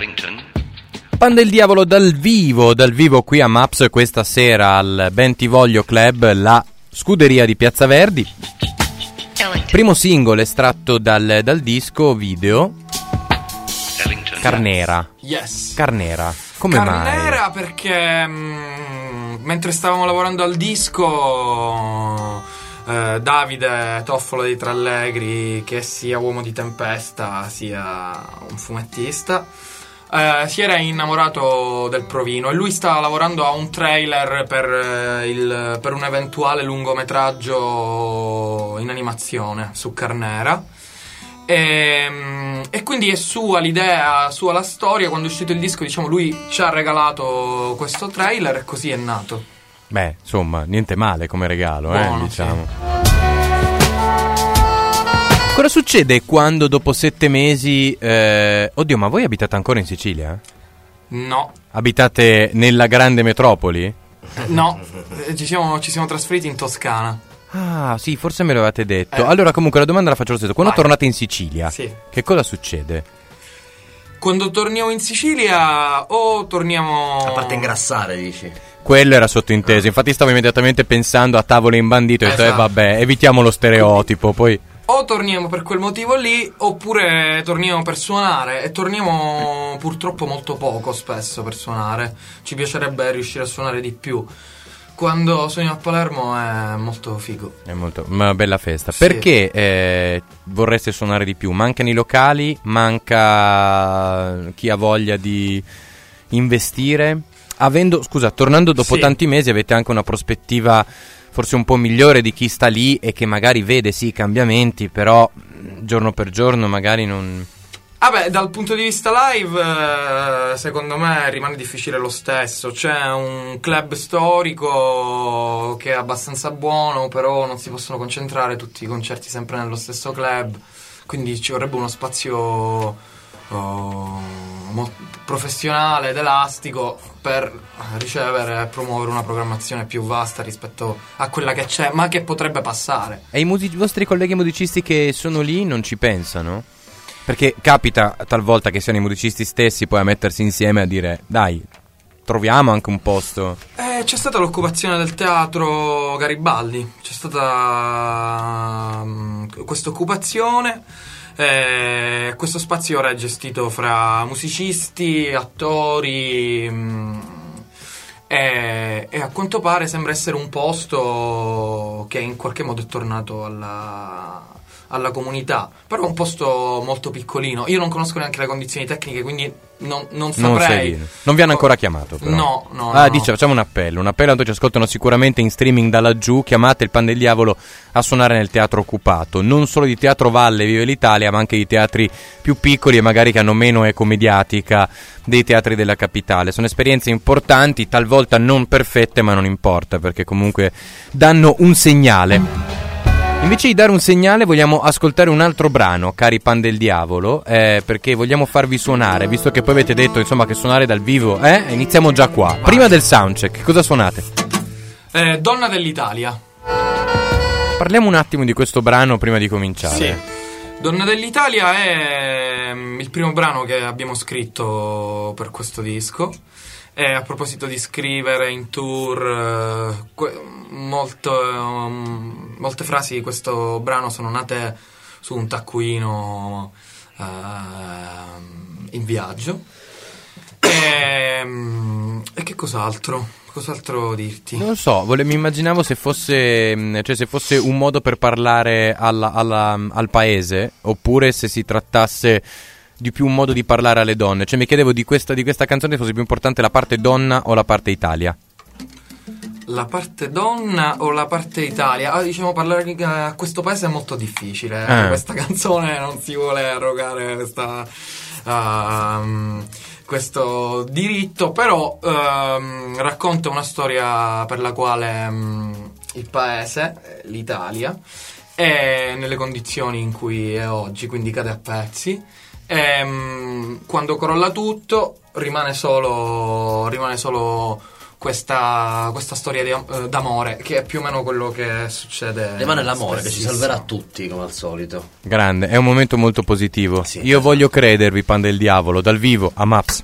Pan del Diavolo dal vivo qui a Maps questa sera al Bentivoglio Club, la scuderia di Piazza Verdi. Primo singolo estratto dal disco video Carnera. Yes. Carnera. Come mai? Carnera perché mentre stavamo lavorando al disco Davide Toffolo dei Trallegri, che sia uomo di Tempesta sia un fumettista, si era innamorato del provino e lui stava lavorando a un trailer per un eventuale lungometraggio in animazione su Carnera. E quindi è sua l'idea, sua la storia. Quando è uscito il disco, diciamo, lui ci ha regalato questo trailer e così è nato. Beh, insomma, niente male come regalo, buono, diciamo. Sì. Cosa succede quando dopo 7 mesi... Oddio, ma voi abitate ancora in Sicilia? No. Abitate nella grande metropoli? No, ci siamo trasferiti in Toscana. Ah, sì, forse me l'avete detto. Allora, comunque, la domanda la faccio lo stesso. Quando tornate in Sicilia, sì, che cosa succede? Quando torniamo in Sicilia o torniamo... A parte ingrassare, dici? Quello era sottointeso. Infatti stavo immediatamente pensando a tavole imbandite. Ho detto, vabbè, evitiamo lo stereotipo, poi... O torniamo per quel motivo lì, oppure torniamo per suonare. E torniamo purtroppo molto poco spesso per suonare. Ci piacerebbe riuscire a suonare di più. Quando sono a Palermo è molto figo. È molto una bella festa. Sì. Perché vorreste suonare di più? Mancano i locali? Manca chi ha voglia di investire? Tornando dopo tanti mesi, avete anche una prospettiva forse un po' migliore di chi sta lì e che magari vede sì i cambiamenti, però giorno per giorno magari non... Vabbè, dal punto di vista live, secondo me rimane difficile lo stesso. C'è un club storico che è abbastanza buono, però non si possono concentrare tutti i concerti sempre nello stesso club, quindi ci vorrebbe uno spazio professionale ed elastico per ricevere e promuovere una programmazione più vasta rispetto a quella che c'è, ma che potrebbe passare. E i vostri colleghi musicisti che sono lì non ci pensano? Perché capita talvolta che siano i musicisti stessi poi a mettersi insieme a dire dai, troviamo anche un posto. C'è stata l'occupazione del teatro Garibaldi, c'è stata questa occupazione. Questo spazio ora è gestito fra musicisti, attori e a quanto pare sembra essere un posto che in qualche modo è tornato alla comunità, però è un posto molto piccolino. Io non conosco neanche le condizioni tecniche, quindi non saprei. Non vi hanno ancora chiamato, però. No. Dice, facciamo un appello a tutti, ci ascoltano sicuramente in streaming da laggiù. Chiamate il Pan del Diavolo a suonare nel teatro occupato, non solo di Teatro Valle Vive l'Italia, ma anche di teatri più piccoli e magari che hanno meno eco mediatica dei teatri della capitale. Sono esperienze importanti, talvolta non perfette, ma non importa, perché comunque danno un segnale. Invece di dare un segnale vogliamo ascoltare un altro brano, cari Pan del Diavolo, perché vogliamo farvi suonare, visto che poi avete detto insomma che suonare dal vivo, iniziamo già qua. Prima del soundcheck, cosa suonate? Donna dell'Italia. Parliamo un attimo di questo brano prima di cominciare. Sì. Donna dell'Italia è il primo brano che abbiamo scritto per questo disco. E a proposito di scrivere in tour, molte frasi di questo brano sono nate su un taccuino in viaggio. E che cos'altro? Cos'altro dirti? Non lo so, mi immaginavo se fosse un modo per parlare al paese, oppure se si trattasse di più un modo di parlare alle donne. Cioè mi chiedevo di questa canzone fosse più importante la parte donna o la parte Italia. La parte donna o la parte Italia? Diciamo, parlare a questo paese è molto difficile. Questa canzone non si vuole arrogare questo diritto, però racconta una storia per la quale il paese, l'Italia, è nelle condizioni in cui è oggi, quindi cade a pezzi. Quando crolla tutto rimane solo questa storia d'amore, che è più o meno quello che succede. Le mani all'amore che ci salverà tutti, come al solito. Grande, è un momento molto positivo. Sì, Io voglio credervi, Pan del Diavolo, dal vivo a Maps.